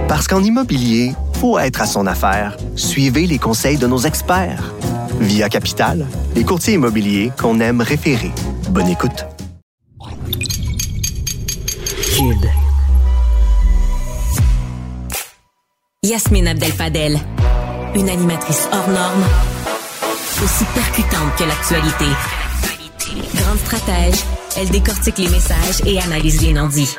Parce qu'en immobilier, faut être à son affaire. Suivez les conseils de nos experts. Via Capital, les courtiers immobiliers qu'on aime référer. Bonne écoute. Cube. Yasmine Abdel-Fadel, une animatrice hors norme, aussi percutante que l'actualité. Grande stratège, elle décortique les messages et analyse les non-dits.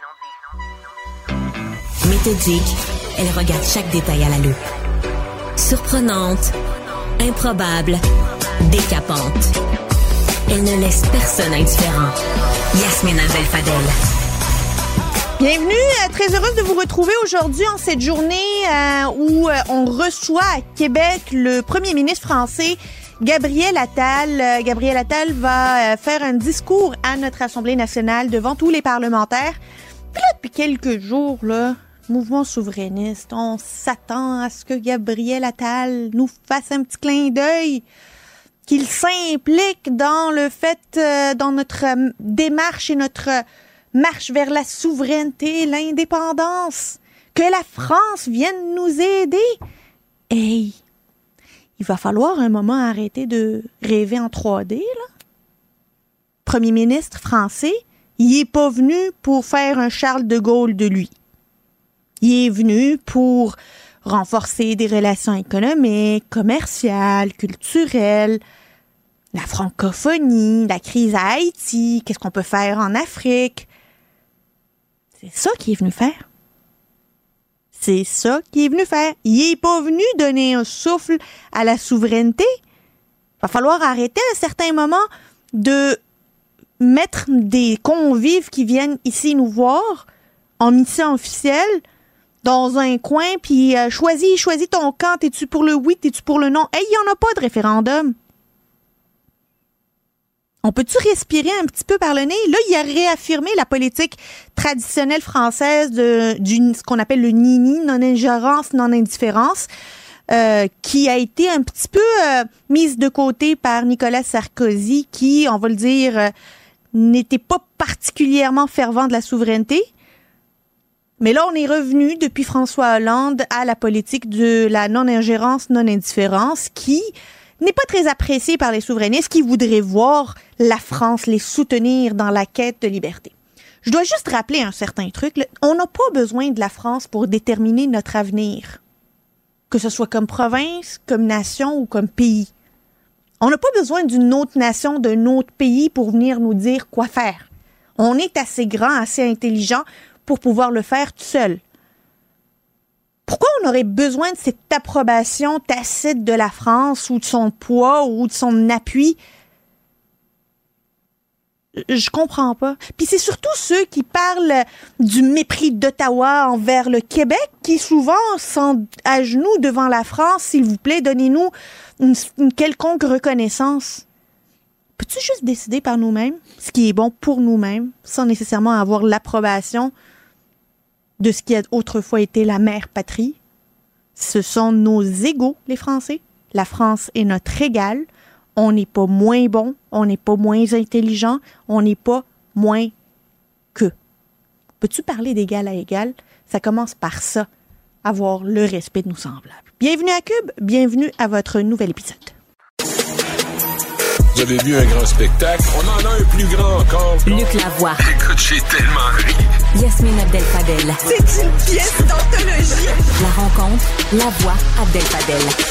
Méthodique, elle regarde chaque détail à la loupe. Surprenante, improbable, décapante. Elle ne laisse personne indifférent. Yasmine Abdel-Fadel. Bienvenue, très heureuse de vous retrouver aujourd'hui en cette journée où on reçoit à Québec le premier ministre français, Gabriel Attal. Gabriel Attal va faire un discours à notre Assemblée nationale devant tous les parlementaires. Puis là, depuis quelques jours, là, mouvement souverainiste, on s'attend à ce que Gabriel Attal nous fasse un petit clin d'œil, qu'il s'implique dans le fait, dans notre démarche et notre marche vers la souveraineté, l'indépendance, que la France vienne nous aider. Hey, il va falloir un moment arrêter de rêver en 3D, là. Premier ministre français, il est pas venu pour faire un Charles de Gaulle de lui. Il est venu pour renforcer des relations économiques, commerciales, culturelles, la francophonie, la crise à Haïti, qu'est-ce qu'on peut faire en Afrique. C'est ça qu'il est venu faire. C'est ça qu'il est venu faire. Il est pas venu donner un souffle à la souveraineté. Il va falloir arrêter à un certain moment de mettre des convives qui viennent ici nous voir en mission officielle dans un coin, puis choisis ton camp. T'es-tu pour le oui, t'es-tu pour le non? Hey, il n'y en a pas de référendum. On peut-tu respirer un petit peu par le nez? Là, il a réaffirmé la politique traditionnelle française de ce qu'on appelle le nini, non-ingérence, non-indifférence, qui a été un petit peu mise de côté par Nicolas Sarkozy, qui, on va le dire, n'était pas particulièrement fervent de la souveraineté. Mais là, on est revenu depuis François Hollande à la politique de la non-ingérence, non-indifférence, qui n'est pas très appréciée par les souverainistes qui voudraient voir la France les soutenir dans la quête de liberté. Je dois juste rappeler un certain truc. Là. On n'a pas besoin de la France pour déterminer notre avenir, que ce soit comme province, comme nation ou comme pays. On n'a pas besoin d'une autre nation, d'un autre pays pour venir nous dire quoi faire. On est assez grand, assez intelligent pour pouvoir le faire tout seul. Pourquoi on aurait besoin de cette approbation tacite de la France ou de son poids ou de son appui? Je comprends pas. Puis c'est surtout ceux qui parlent du mépris d'Ottawa envers le Québec qui souvent sont à genoux devant la France. S'il vous plaît, donnez-nous une quelconque reconnaissance. Peux-tu juste décider par nous-mêmes ce qui est bon pour nous-mêmes sans nécessairement avoir l'approbation de ce qui a autrefois été la mère patrie? Ce sont nos égaux, les Français. La France est notre égale. On n'est pas moins bon, on n'est pas moins intelligent, on n'est pas moins que. Peux-tu parler d'égal à égal? Ça commence par ça, avoir le respect de nos semblables. Bienvenue à Cube, bienvenue à votre nouvel épisode. Vous avez vu un grand spectacle? On en a un plus grand encore. Luc Lavoie. Écoute, j'ai tellement ri. Yasmine Abdel-Fadel. C'est une pièce d'anthologie. La rencontre, Lavoie-Abdel-Fadel.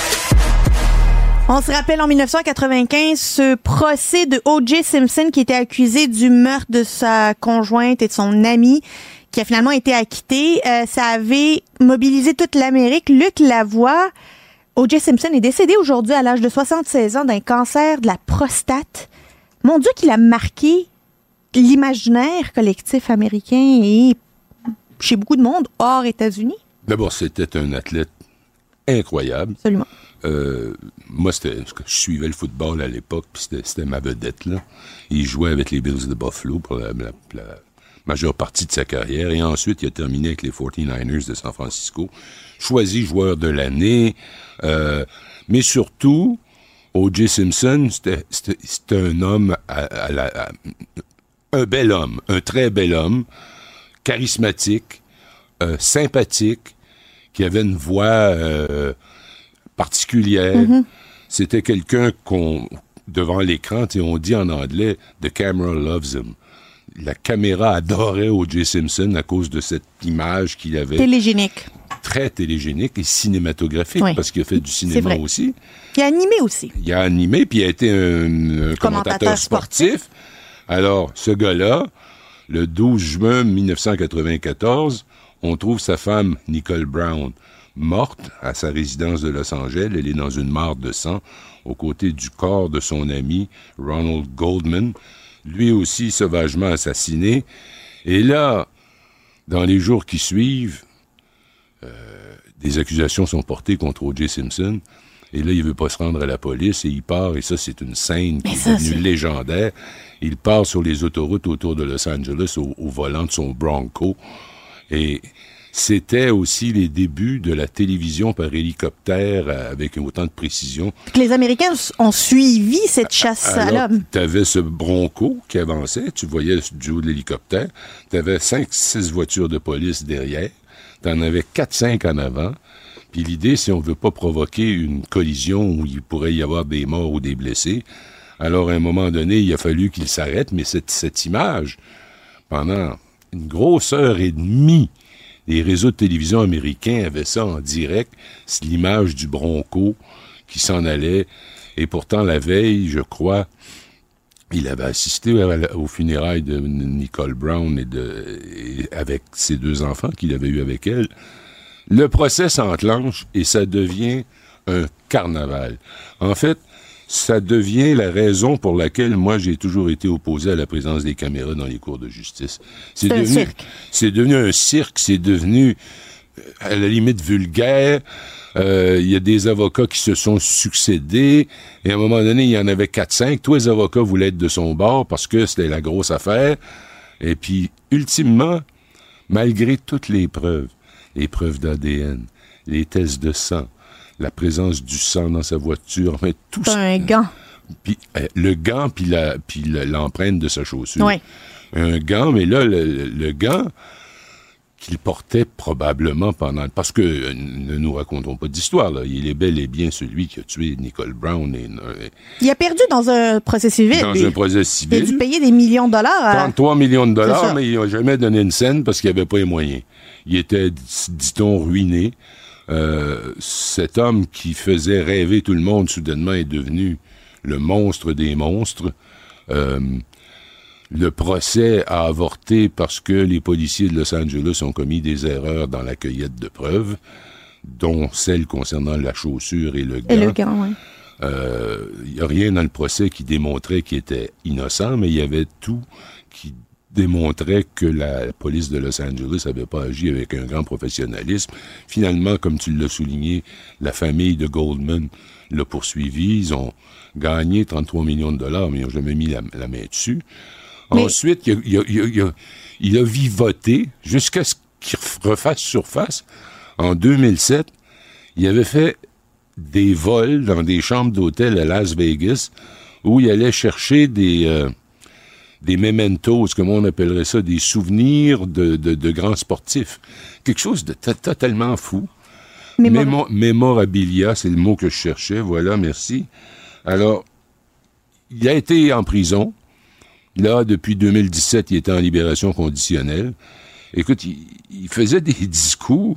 On se rappelle en 1995 ce procès de O.J. Simpson qui était accusé du meurtre de sa conjointe et de son ami qui a finalement été acquitté. Ça avait mobilisé toute l'Amérique. Luc Lavoie, O.J. Simpson est décédé aujourd'hui à l'âge de 76 ans d'un cancer de la prostate. Mon Dieu, qu'il a marqué l'imaginaire collectif américain et chez beaucoup de monde hors États-Unis. D'abord, c'était un athlète incroyable. Absolument. Moi, je suivais le football à l'époque, puis c'était ma vedette, là. Il jouait avec les Bills de Buffalo pour la majeure partie de sa carrière, et ensuite, il a terminé avec les 49ers de San Francisco. Choisi joueur de l'année, mais surtout, O.J. Simpson, c'était un homme, un bel homme, un très bel homme, charismatique, sympathique, qui avait une voix particulière. Mm-hmm. C'était quelqu'un devant l'écran, on dit en anglais, « The camera loves him ». La caméra adorait O.J. Simpson à cause de cette image qu'il avait. Télégénique. Très télégénique et cinématographique, parce qu'il a fait du cinéma aussi. Il a animé aussi. Il a animé, puis il a été un commentateur sportif. Alors, ce gars-là, le 12 juin 1994, on trouve sa femme, Nicole Brown, morte à sa résidence de Los Angeles. Elle est dans une mare de sang aux côtés du corps de son ami, Ronald Goldman, lui aussi sauvagement assassiné. Et là, dans les jours qui suivent, des accusations sont portées contre O.J. Simpson. Et là, il veut pas se rendre à la police et il part. Et ça, c'est une scène qui est devenue légendaire. Il part sur les autoroutes autour de Los Angeles au volant de son Bronco. Et c'était aussi les débuts de la télévision par hélicoptère avec autant de précision. Les Américains ont suivi cette chasse à l'homme. Tu avais ce Bronco qui avançait, tu voyais du haut de l'hélicoptère. Tu avais 5-6 voitures de police derrière. Tu en avais 4-5 en avant. Puis l'idée, si on veut pas provoquer une collision où il pourrait y avoir des morts ou des blessés, alors à un moment donné, il a fallu qu'il s'arrête. Mais cette image, pendant une grosse heure et demie, les réseaux de télévision américains avaient ça en direct, c'est l'image du Bronco qui s'en allait. Et pourtant, la veille, je crois, il avait assisté aux funérailles de Nicole Brown et avec ses 2 enfants qu'il avait eu avec elle. Le procès s'enclenche et ça devient un carnaval. En fait, ça devient la raison pour laquelle moi j'ai toujours été opposé à la présence des caméras dans les cours de justice. C'est devenu un cirque, c'est devenu à la limite vulgaire. Il y a des avocats qui se sont succédés et à un moment donné, il y en avait 4-5. Tous les avocats voulaient être de son bord parce que c'était la grosse affaire. Et puis, ultimement, malgré toutes les preuves d'ADN, les tests de sang, la présence du sang dans sa voiture, mais tout ça. Un gant. Puis le gant, puis l'empreinte de sa chaussure. Oui. Un gant, mais là, le gant qu'il portait probablement pendant... Parce que ne nous racontons pas d'histoire, là. Il est bel et bien celui qui a tué Nicole Brown. Il a perdu dans un procès civil. Un procès civil. Il a dû payer des millions de dollars. 33 millions de dollars, mais il n'a jamais donné une scène parce qu'il n'avait pas les moyens. Il était, dit-on, ruiné. Cet homme qui faisait rêver tout le monde, soudainement, est devenu le monstre des monstres. Le procès a avorté parce que les policiers de Los Angeles ont commis des erreurs dans la cueillette de preuves, dont celle concernant la chaussure et le gant. Et le gant, oui. Il n'y a rien dans le procès qui démontrait qu'il était innocent, mais il y avait tout qui démontrait que la police de Los Angeles n'avait pas agi avec un grand professionnalisme. Finalement, comme tu l'as souligné, la famille de Goldman l'a poursuivi. Ils ont gagné 33 millions de dollars, mais ils n'ont jamais mis la main dessus. Mais... Ensuite, il a vivoté jusqu'à ce qu'il refasse surface. En 2007, il avait fait des vols dans des chambres d'hôtel à Las Vegas où il allait chercher des mementos, comment on appellerait ça, des souvenirs de grands sportifs. Quelque chose de totalement fou. Mémorabilia, c'est le mot que je cherchais. Voilà, merci. Alors, il a été en prison. Là, depuis 2017, il était en libération conditionnelle. Écoute, il faisait des discours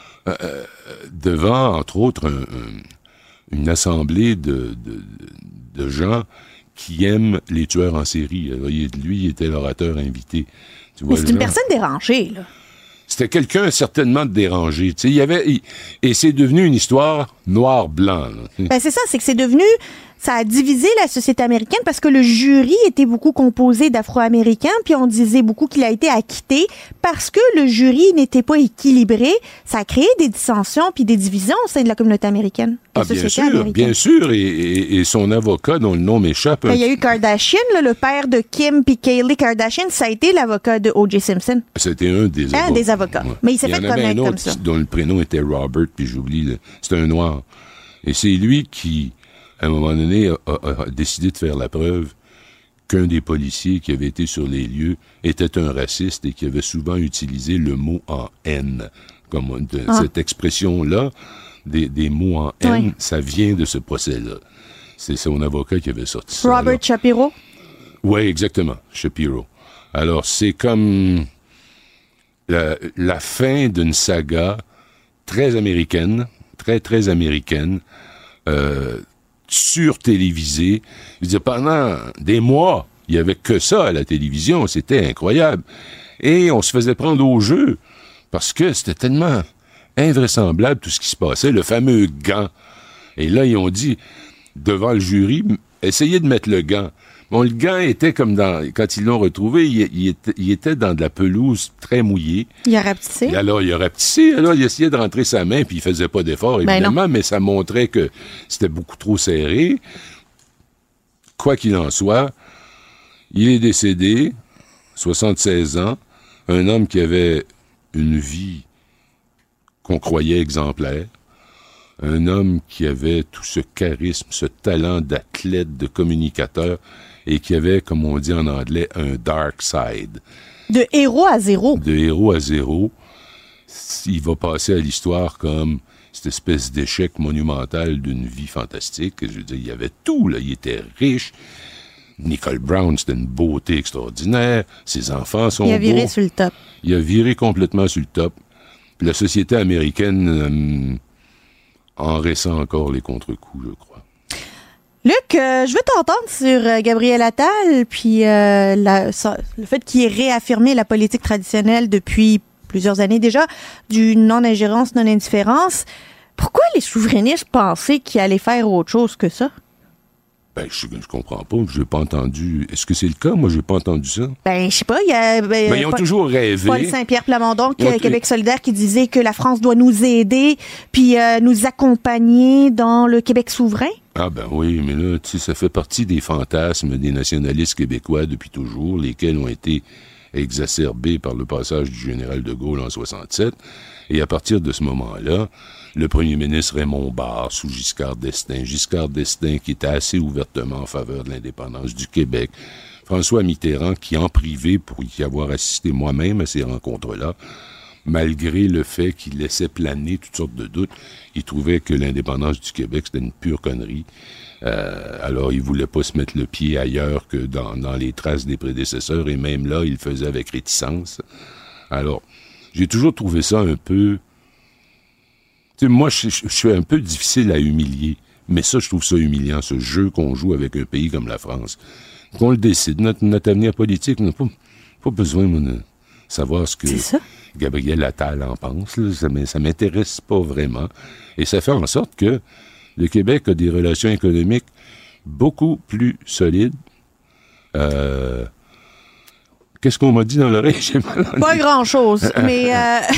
devant, entre autres, une assemblée de gens qui aiment les tueurs en série. Lui, il était l'orateur invité. Tu vois, mais c'est une personne dérangée, là. C'était quelqu'un certainement de dérangé. Tu sais, et c'est devenu une histoire noir-blanc. Ben c'est ça, c'est que c'est devenu... Ça a divisé la société américaine parce que le jury était beaucoup composé d'Afro-Américains, puis on disait beaucoup qu'il a été acquitté parce que le jury n'était pas équilibré. Ça a créé des dissensions puis des divisions au sein de la communauté américaine. Bien sûr, et son avocat, dont le nom m'échappe... Il y a eu Kardashian, là, le père de Kim puis Kylie Kardashian, ça a été l'avocat de O.J. Simpson. C'était un des avocats. Un des avocats. Ouais. Mais il s'est fait connaître comme ça. Dont le prénom était Robert, puis j'oublie, c'était un noir. Et c'est lui qui... à un moment donné, a décidé de faire la preuve qu'un des policiers qui avait été sur les lieux était un raciste et qui avait souvent utilisé le mot en haine. Comme cette expression-là, des mots en haine, ça vient de ce procès-là. C'est son avocat qui avait sorti ça. Robert Shapiro? Oui, exactement, Shapiro. Alors, c'est comme la fin d'une saga très américaine, très américaine, sur-télévisée. Je veux dire, pendant des mois, il n'y avait que ça à la télévision. C'était incroyable. Et on se faisait prendre au jeu parce que c'était tellement invraisemblable tout ce qui se passait. Le fameux gant. Et là, ils ont dit, devant le jury, essayez de mettre le gant. Bon, le gant était comme quand ils l'ont retrouvé, il était dans de la pelouse très mouillée. Il a rapetissé. Et alors, il a rapetissé. Alors, il essayait de rentrer sa main, puis il faisait pas d'effort, évidemment, mais ça montrait que c'était beaucoup trop serré. Quoi qu'il en soit, il est décédé, 76 ans, un homme qui avait une vie qu'on croyait exemplaire, un homme qui avait tout ce charisme, ce talent d'athlète, de communicateur, et qui avait, comme on dit en anglais, un dark side. De héros à zéro. De héros à zéro. Il va passer à l'histoire comme cette espèce d'échec monumental d'une vie fantastique. Je veux dire, il y avait tout, là. Il était riche. Nicole Brown, c'était une beauté extraordinaire. Ses enfants sont beaux. Il a viré sur le top. Il a viré complètement sur le top. Puis la société américaine en ressent encore les contre-coups, je crois. Luc, je veux t'entendre sur Gabriel Attal, puis le fait qu'il ait réaffirmé la politique traditionnelle depuis plusieurs années déjà, du non-ingérence, non-indifférence. Pourquoi les souverainistes pensaient qu'il allait faire autre chose que ça? Ben, je comprends pas. Je n'ai pas entendu. Est-ce que c'est le cas? Moi, j'ai pas entendu ça. Ben, je sais pas. Ils ont toujours rêvé. Paul Saint-Pierre Plamondon, Québec solidaire, qui disait que la France doit nous aider puis nous accompagner dans le Québec souverain. Ah ben oui, mais là, tu sais, ça fait partie des fantasmes des nationalistes québécois depuis toujours, lesquels ont été exacerbés par le passage du général de Gaulle en 67. Et à partir de ce moment-là, le premier ministre Raymond Barre, sous Giscard d'Estaing qui était assez ouvertement en faveur de l'indépendance du Québec, François Mitterrand qui, en privé, pour y avoir assisté moi-même à ces rencontres-là, malgré le fait qu'il laissait planer toutes sortes de doutes, il trouvait que l'indépendance du Québec, c'était une pure connerie. Alors, il voulait pas se mettre le pied ailleurs que dans les traces des prédécesseurs, et même là, il le faisait avec réticence. Alors, j'ai toujours trouvé ça un peu... Tu sais, moi, je suis un peu difficile à humilier, mais ça, je trouve ça humiliant, ce jeu qu'on joue avec un pays comme la France. Qu'on le décide, notre avenir politique, on n'a pas besoin de savoir ce que Gabriel Attal en pense. Là. Ça m'intéresse pas vraiment. Et ça fait en sorte que le Québec a des relations économiques beaucoup plus solides. Qu'est-ce qu'on m'a dit dans l'oreille? J'ai mal entendu. Pas grand-chose, mais...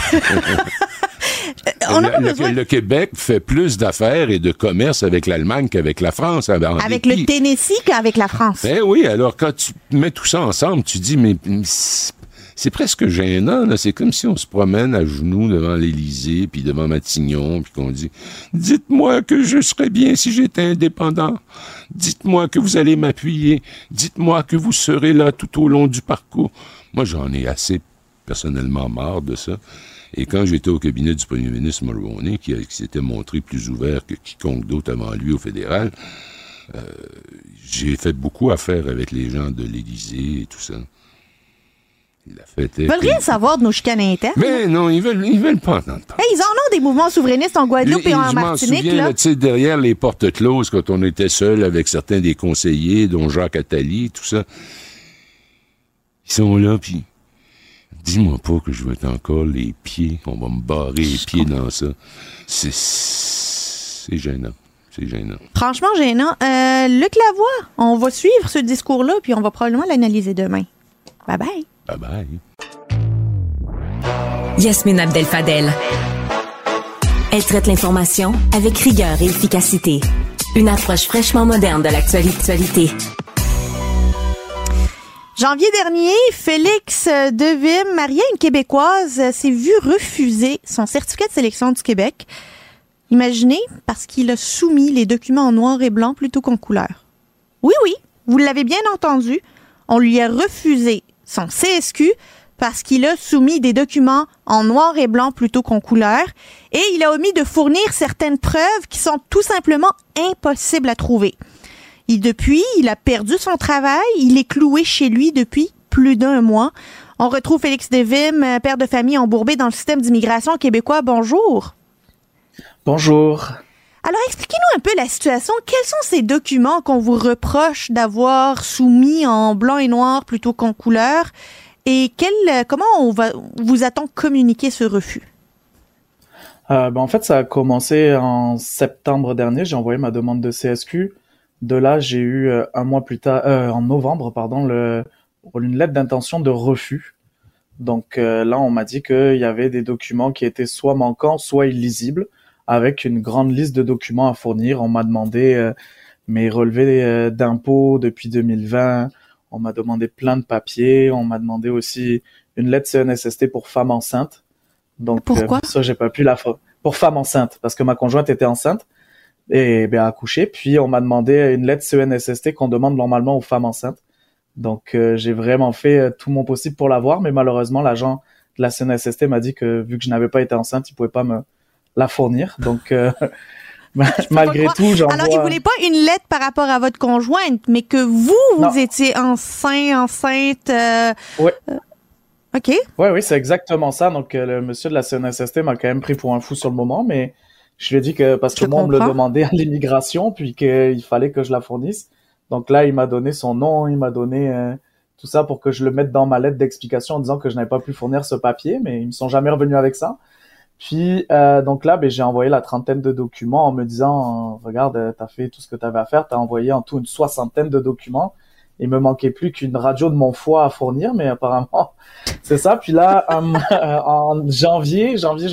On n'a pas besoin... Le Québec fait plus d'affaires et de commerce avec l'Allemagne qu'avec la France. Avec le Tennessee qu'avec la France. Ben oui, alors quand tu mets tout ça ensemble, tu dis, mais c'est presque gênant. Là. C'est comme si on se promène à genoux devant l'Élysée, puis devant Matignon, puis qu'on dit, dites-moi que je serais bien si j'étais indépendant. Dites-moi que vous allez m'appuyer. Dites-moi que vous serez là tout au long du parcours. Moi, j'en ai assez personnellement marre de ça. Et quand j'étais au cabinet du premier ministre Mulroney, qui s'était montré plus ouvert que quiconque d'autre avant lui au fédéral, j'ai fait beaucoup affaire avec les gens de l'Élysée et tout ça. Ils veulent rien savoir de nos chicanes internes. Mais non, ils veulent pas entendre. Hey, ils en ont des mouvements souverainistes en Guadeloupe et en Martinique. Je m'en souviens, là, derrière les portes closes, quand on était seul avec certains des conseillers, dont Jacques Attali, tout ça. Ils sont là, puis... Dis-moi pas que je vais être encore les pieds. On va me barrer les pieds dans ça. C'est gênant. C'est gênant. Franchement gênant. Luc Lavoie, on va suivre ce discours-là, puis on va probablement l'analyser demain. Bye-bye. Bye-bye. Yasmine Abdel-Fadel. Elle traite l'information avec rigueur et efficacité. Une approche fraîchement moderne de l'actualité. Janvier dernier, Félix Devim, marié à une Québécoise, s'est vu refuser son certificat de sélection du Québec. Imaginez, parce qu'il a soumis les documents en noir et blanc plutôt qu'en couleur. Oui, vous l'avez bien entendu. On lui a refusé son CSQ parce qu'il a soumis des documents en noir et blanc plutôt qu'en couleur et il a omis de fournir certaines preuves qui sont tout simplement impossibles à trouver. Depuis, il a perdu son travail, il est cloué chez lui depuis plus d'1 mois. On retrouve Félix Desvimes, père de famille embourbé dans le système d'immigration québécois. Bonjour. Bonjour. Alors, expliquez-nous un peu la situation. Quels sont ces documents qu'on vous reproche d'avoir soumis en blanc et noir plutôt qu'en couleur? Et comment vous a-t-on communiqué ce refus? En fait, ça a commencé en septembre dernier. J'ai envoyé ma demande de CSQ. De là, j'ai eu un mois plus tard, en novembre, une lettre d'intention de refus. Donc là, on m'a dit qu'il y avait des documents qui étaient soit manquants, soit illisibles, avec une grande liste de documents à fournir. On m'a demandé mes relevés d'impôts depuis 2020. On m'a demandé plein de papiers. On m'a demandé aussi une lettre CNSST pour femme enceinte. Donc, pourquoi? Ça, j'ai pas pu pour femme enceinte, parce que ma conjointe était enceinte et a accouché. Puis, on m'a demandé une lettre CNSST qu'on demande normalement aux femmes enceintes. Donc, j'ai vraiment fait tout mon possible pour l'avoir, mais malheureusement, l'agent de la CNSST m'a dit que vu que je n'avais pas été enceinte, il pouvait pas me la fournir. Donc, malgré tout, j'envoie... Alors, il voulait pas une lettre par rapport à votre conjointe, mais que vous étiez enceinte. Oui. OK. Oui, c'est exactement ça. Donc, le monsieur de la CNSST m'a quand même pris pour un fou sur le moment, mais je lui ai dit que, parce que moi, on me le demandait à l'immigration, puis qu'il fallait que je la fournisse. Donc là, il m'a donné son nom, il m'a donné tout ça pour que je le mette dans ma lettre d'explication en disant que je n'avais pas pu fournir ce papier, mais ils me sont jamais revenus avec ça. Puis, donc là, j'ai envoyé la 30aine de documents en me disant, regarde, t'as fait tout ce que t'avais à faire, t'as envoyé en tout une 60aine de documents. Il me manquait plus qu'une radio de mon foie à fournir, mais apparemment, c'est ça. Puis là, en janvier,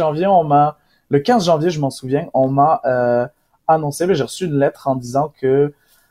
le 15 janvier, je m'en souviens, on m'a annoncé, j'ai reçu une lettre en disant que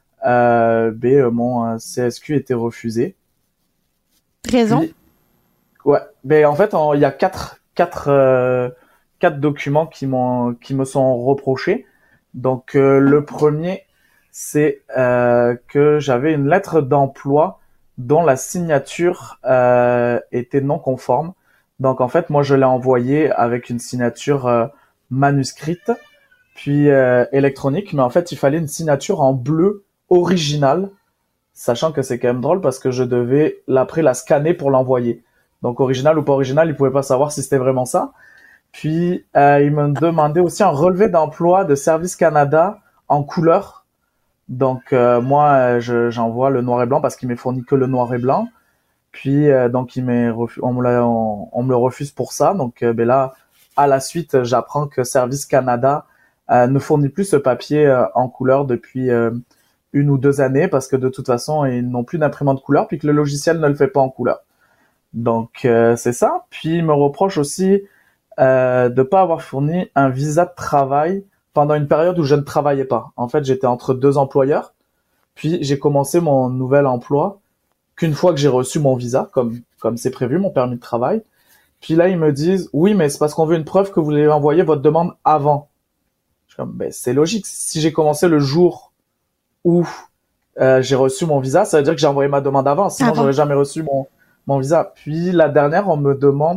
mon CSQ était refusé. Raison? Puis, ouais. En fait, il y a quatre documents qui me sont reprochés. Donc le premier, c'est que j'avais une lettre d'emploi dont la signature était non conforme. Donc en fait, moi je l'ai envoyée avec une signature manuscrite puis électronique, mais en fait il fallait une signature en bleu originale, sachant que c'est quand même drôle parce que je devais après la scanner pour l'envoyer. Donc original ou pas original, il pouvait pas savoir si c'était vraiment ça. Puis, il me demandait aussi un relevé d'emploi de Service Canada en couleur. Donc, moi, j'envoie le noir et blanc parce qu'il m'est fourni que le noir et blanc. Puis, donc, on me le refuse pour ça. Donc, là, à la suite, j'apprends que Service Canada ne fournit plus ce papier en couleur depuis 1 ou 2 années parce que de toute façon, ils n'ont plus d'imprimante couleur puis que le logiciel ne le fait pas en couleur. Donc, c'est ça. Puis, il me reproche aussi de pas avoir fourni un visa de travail pendant une période où je ne travaillais pas. En fait, j'étais entre 2 employeurs. Puis, j'ai commencé mon nouvel emploi qu'une fois que j'ai reçu mon visa, comme c'est prévu, mon permis de travail. Puis là, ils me disent, oui, mais c'est parce qu'on veut une preuve que vous avez envoyé votre demande avant. Je suis comme, c'est logique. Si j'ai commencé le jour où j'ai reçu mon visa, ça veut dire que j'ai envoyé ma demande avant. Sinon, j'aurais jamais reçu mon visa. Puis la dernière, on me demande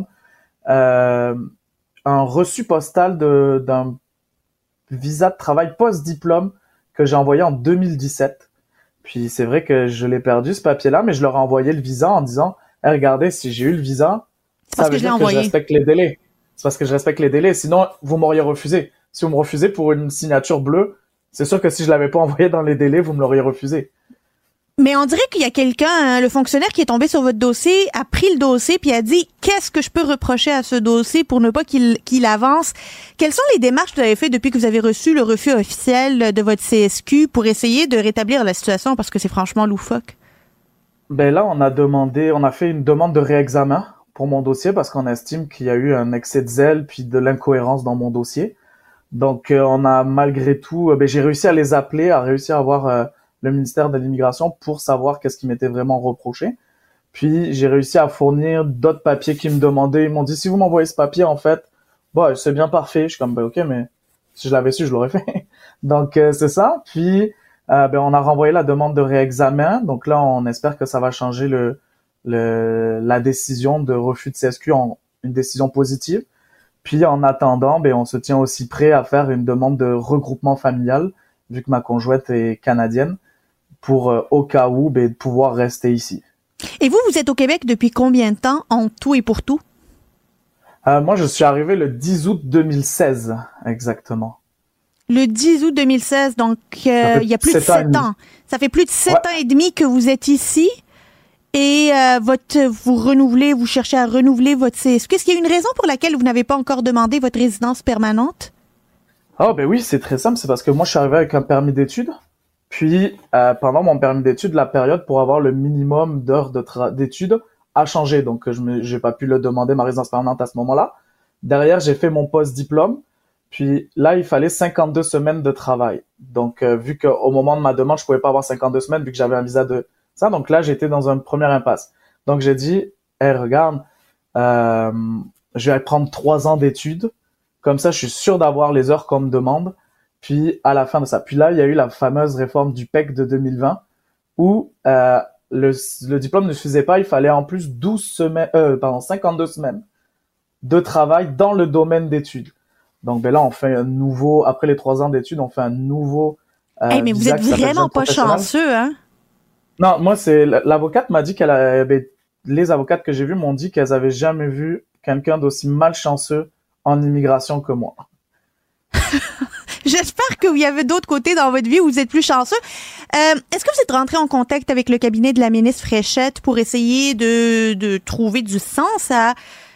un reçu postal d'un visa de travail post-diplôme que j'ai envoyé en 2017. Puis c'est vrai que je l'ai perdu ce papier-là, mais je leur ai envoyé le visa en disant hey, regardez, si j'ai eu le visa, ça veut dire que je respecte les délais. C'est parce que je respecte les délais. Sinon, vous m'auriez refusé. Si vous me refusez pour une signature bleue, c'est sûr que si je l'avais pas envoyé dans les délais, vous me l'auriez refusé. Mais on dirait qu'il y a quelqu'un, le fonctionnaire qui est tombé sur votre dossier, a pris le dossier puis a dit qu'est-ce que je peux reprocher à ce dossier pour ne pas qu'il avance. Quelles sont les démarches que vous avez faites depuis que vous avez reçu le refus officiel de votre CSQ pour essayer de rétablir la situation parce que c'est franchement loufoque? Là, on a fait une demande de réexamen pour mon dossier parce qu'on estime qu'il y a eu un excès de zèle puis de l'incohérence dans mon dossier. Donc, on a malgré tout, j'ai réussi à les appeler, à réussir à avoir le ministère de l'Immigration pour savoir qu'est-ce qui m'était vraiment reproché. Puis, j'ai réussi à fournir d'autres papiers qu'ils me demandaient. Ils m'ont dit, si vous m'envoyez ce papier, en fait, c'est bien parfait. Je suis comme, ok, mais si je l'avais su, je l'aurais fait. Donc, c'est ça. Puis, on a renvoyé la demande de réexamen. Donc là, on espère que ça va changer la décision de refus de CSQ en une décision positive. Puis en attendant, on se tient aussi prêt à faire une demande de regroupement familial, vu que ma conjointe est canadienne, pour au cas où de pouvoir rester ici. Et vous êtes au Québec depuis combien de temps, en tout et pour tout? Moi, je suis arrivé le 10 août 2016, exactement. Le 10 août 2016, donc il y a plus de 7 ans. Ça fait plus de 7 ans et demi que vous êtes ici. Et vous cherchez à renouveler votre CSQ. Est-ce qu'il y a une raison pour laquelle vous n'avez pas encore demandé votre résidence permanente? Oui, c'est très simple. C'est parce que moi, je suis arrivé avec un permis d'études. Puis, pendant mon permis d'études, la période pour avoir le minimum d'heures d'études a changé. Donc, j'ai pas pu le demander, ma résidence permanente, à ce moment-là. Derrière, j'ai fait mon post-diplôme. Puis là, il fallait 52 semaines de travail. Donc, vu qu'au moment de ma demande, je pouvais pas avoir 52 semaines, vu que j'avais un visa de ça. Donc là, j'étais dans une première impasse. Donc, j'ai dit, regarde, je vais prendre 3 ans d'études. Comme ça, je suis sûr d'avoir les heures qu'on me demande. Puis, à la fin de ça. Puis là, il y a eu la fameuse réforme du PEC de 2020 où le diplôme ne suffisait pas. Il fallait en plus 52 semaines de travail dans le domaine d'études. Donc, là, on fait un nouveau, après les 3 ans d'études, on fait un nouveau mais vous êtes vraiment pas chanceux, hein? Non, moi, l'avocate m'a dit les avocates que j'ai vues m'ont dit qu'elles avaient jamais vu quelqu'un d'aussi malchanceux en immigration que moi. J'espère qu'il y avait d'autres côtés dans votre vie où vous êtes plus chanceux. Est-ce que vous êtes rentré en contact avec le cabinet de la ministre Fréchette pour essayer de trouver du sens à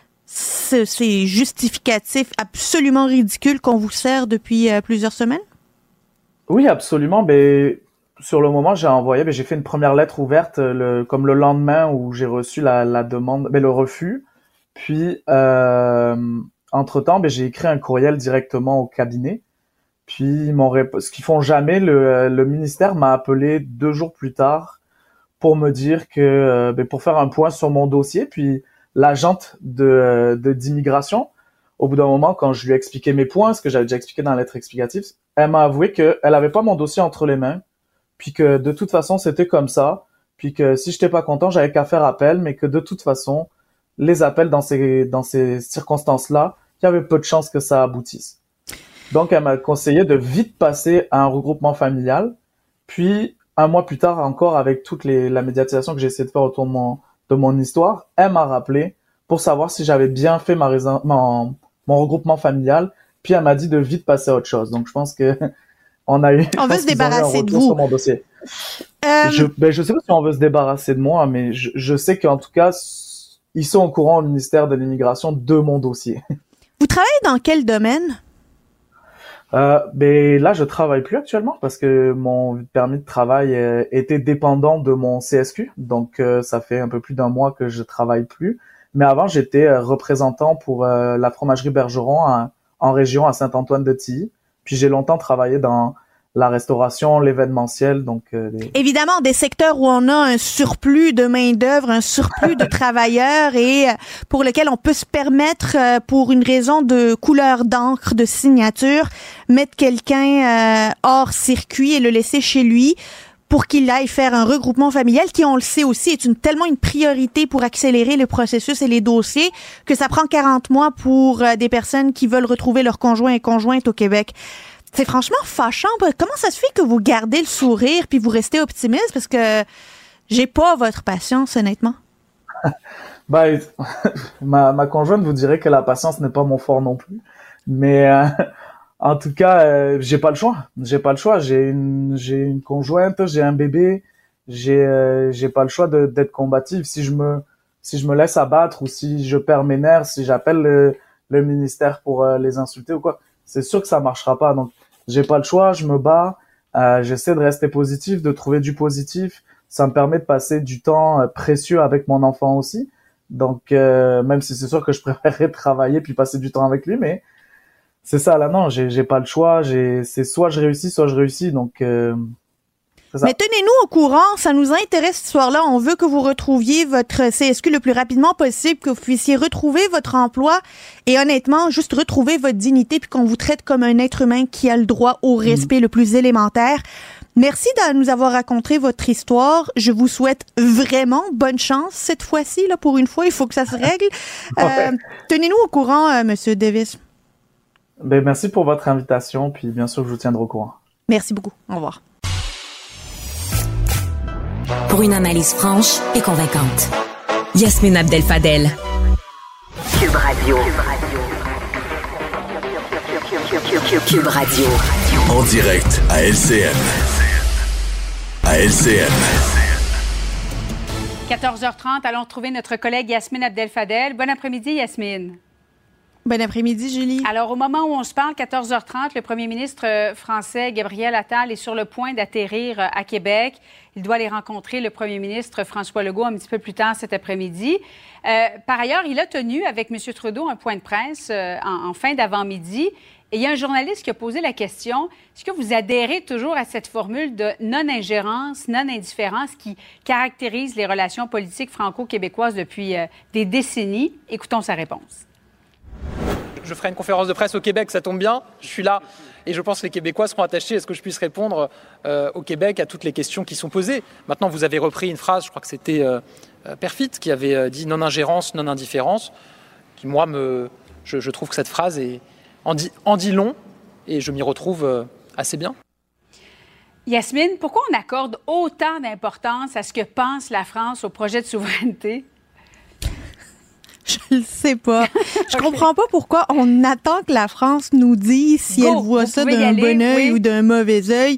ces justificatifs absolument ridicules qu'on vous sert depuis plusieurs semaines? Oui, absolument. Sur le moment, j'ai fait une première lettre ouverte comme le lendemain où j'ai reçu la demande, le refus. Puis, entre-temps, j'ai écrit un courriel directement au cabinet. Puis, ce qu'ils font jamais, le ministère m'a appelé 2 jours plus tard pour me dire que, pour faire un point sur mon dossier. Puis, l'agente d'immigration, au bout d'un moment, quand je lui ai expliqué mes points, ce que j'avais déjà expliqué dans la lettre explicative, elle m'a avoué qu'elle avait pas mon dossier entre les mains. Puis que de toute façon, c'était comme ça. Puis que si j'étais pas content, j'avais qu'à faire appel, mais que de toute façon, les appels dans ces circonstances-là, il y avait peu de chances que ça aboutisse. Donc, elle m'a conseillé de vite passer à un regroupement familial. Puis, 1 mois plus tard, encore avec toute la médiatisation que j'ai essayé de faire autour de mon histoire, elle m'a rappelé pour savoir si j'avais bien fait mon regroupement familial. Puis, elle m'a dit de vite passer à autre chose. Donc, je pense que on veut se débarrasser de vous. Sur mon dossier. Je sais pas si on veut se débarrasser de moi, mais je sais qu'en tout cas, ils sont au courant au ministère de l'Immigration de mon dossier. Vous travaillez dans quel domaine? Là, je travaille plus actuellement parce que mon permis de travail était dépendant de mon CSQ. Donc, ça fait un peu plus d'1 mois que je travaille plus. Mais avant, j'étais représentant pour la fromagerie Bergeron en région à Saint-Antoine-de-Tilly. Puis j'ai longtemps travaillé dans la restauration, l'événementiel, donc évidemment des secteurs où on a un surplus de main-d'œuvre, un surplus de travailleurs et pour lequel on peut se permettre, pour une raison de couleur d'encre, de signature, mettre quelqu'un hors circuit et le laisser chez lui pour qu'il aille faire un regroupement familial qui, on le sait aussi, est tellement une priorité pour accélérer le processus et les dossiers que ça prend 40 mois pour des personnes qui veulent retrouver leur conjoint et conjointe au Québec. C'est franchement fâchant. Comment ça se fait que vous gardez le sourire puis vous restez optimiste? Parce que j'ai pas votre patience, honnêtement. Ma conjointe vous dirait que la patience n'est pas mon fort non plus. Mais en tout cas, j'ai pas le choix. J'ai une conjointe, j'ai un bébé. J'ai pas le choix d'être combative. Si je me laisse abattre ou si je perds mes nerfs, si j'appelle le ministère pour les insulter ou quoi, c'est sûr que ça marchera pas. Donc, j'ai pas le choix, je me bats, j'essaie de rester positif, de trouver du positif. Ça me permet de passer du temps précieux avec mon enfant aussi. Donc, même si c'est sûr que je préférerais travailler puis passer du temps avec lui, mais c'est ça, là, non, j'ai pas le choix. C'est soit je réussis, donc... Mais tenez-nous au courant, ça nous intéresse cette histoire-là. On veut que vous retrouviez votre CSQ le plus rapidement possible, que vous puissiez retrouver votre emploi et honnêtement, juste retrouver votre dignité puis qu'on vous traite comme un être humain qui a le droit au respect le plus élémentaire. Merci de nous avoir raconté votre histoire. Je vous souhaite vraiment bonne chance cette fois-ci. Là, pour une fois, il faut que ça se règle. Tenez-nous au courant, Monsieur Davis. Ben, merci pour votre invitation, puis bien sûr, je vous tiendrai au courant. Merci beaucoup. Au revoir. Pour une analyse franche et convaincante, Yasmine Abdel-Fadel. Cube Radio. Cube Radio. En direct à LCN. À LCN. 14h30, allons retrouver notre collègue Yasmine Abdel-Fadel. Bon après-midi, Yasmine. Bon après-midi, Julie. Alors, au moment où on se parle, 14h30, le premier ministre français, Gabriel Attal, est sur le point d'atterrir à Québec. Il doit aller rencontrer le premier ministre François Legault un petit peu plus tard cet après-midi. Par ailleurs, il a tenu avec M. Trudeau un point de presse en fin d'avant-midi. Et il y a un journaliste qui a posé la question, est-ce que vous adhérez toujours à cette formule de non-ingérence, non-indifférence qui caractérise les relations politiques franco-québécoises depuis des décennies? Écoutons sa réponse. Je ferai une conférence de presse au Québec, ça tombe bien, je suis là et je pense que les Québécois seront attachés à ce que je puisse répondre au Québec à toutes les questions qui sont posées. Maintenant, vous avez repris une phrase, je crois que c'était Perfit qui avait dit non-ingérence, non-indifférence, qui moi, je trouve que cette phrase en dit long et je m'y retrouve assez bien. Yasmine, pourquoi on accorde autant d'importance à ce que pense la France au projet de souveraineté? Je le sais pas. Je comprends pas pourquoi on attend que la France nous dise si elle voit ça d'un bon œil ou d'un mauvais œil.